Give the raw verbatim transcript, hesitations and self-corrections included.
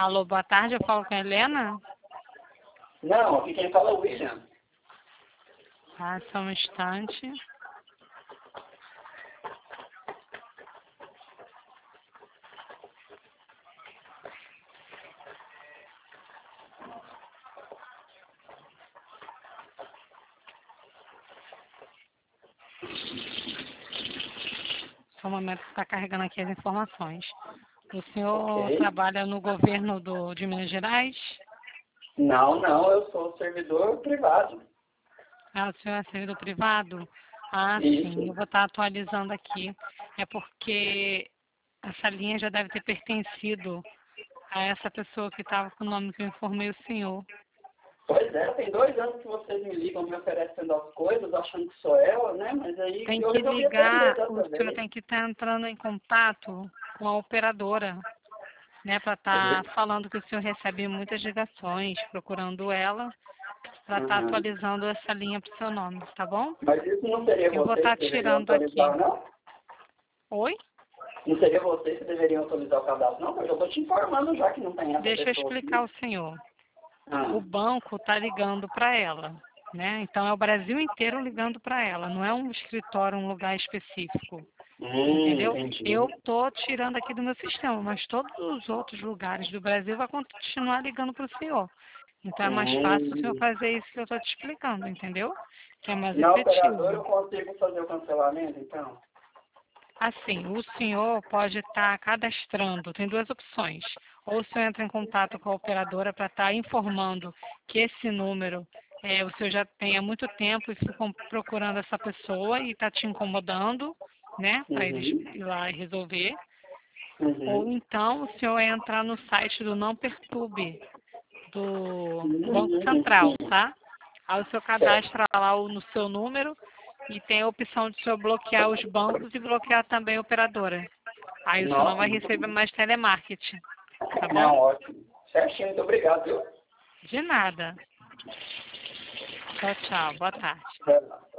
Alô, boa tarde, eu falo com a Helena. Não, aqui quem fala é o William. Ah, só um instante. Só um momento que está carregando aqui as informações. O senhor Ok. trabalha no governo do, de Minas Gerais? Não, não, eu sou servidor privado. Ah, o senhor é servidor privado? Ah, sim, eu Isso. vou estar atualizando aqui. É porque essa linha já deve ter pertencido a essa pessoa que estava com o nome que eu informei o senhor. Pois é, tem dois anos que vocês me ligam me oferecendo as coisas, achando que sou eu, né? Mas aí Tem eu que resolvi atender ligar, o dessa senhor vez. tem que estar entrando em contato com a operadora, né, para estar falando que o senhor recebe muitas ligações, procurando ela, para estar Uhum. atualizando essa linha para o seu nome, tá bom? Mas isso não seria Eu vou vocês estar que deveriam tirando aqui. autorizar, não? Oi? Não seria vocês que deveriam autorizar o cadastro, não? Porque eu estou te informando já que não tem essa Deixa eu pessoa explicar aqui. ao senhor. Ah, O banco está ligando para ela, né? Então é o Brasil inteiro ligando para ela, não é um escritório, um lugar específico, hum, entendeu? entendi. Eu tô tirando aqui do meu sistema, mas todos os outros lugares do Brasil vão continuar ligando para o senhor. Então é mais fácil o senhor Hum. fazer isso que eu estou te explicando, entendeu? Que é mais Na operadora eu efetivo. consigo fazer o cancelamento, então? Assim, o senhor pode estar cadastrando, tem duas opções. Ou o senhor entra em contato com a operadora para estar informando que esse número é, o senhor já tem há muito tempo e ficam procurando essa pessoa e está te incomodando, né, para eles Uhum. ir lá e resolver. Ou Uhum. então o senhor entra no site do Não Perturbe, do Banco Central, Uhum. tá? Aí o senhor Certo. cadastra lá o- no seu número e tem a opção de o senhor bloquear os bancos e bloquear também a operadora. Aí o senhor não Nossa, vai muito receber bom. mais telemarketing, tá bom? Não, ótimo. Certinho, muito obrigado, viu? De nada. Tchau, tchau. Boa tarde. Vai lá.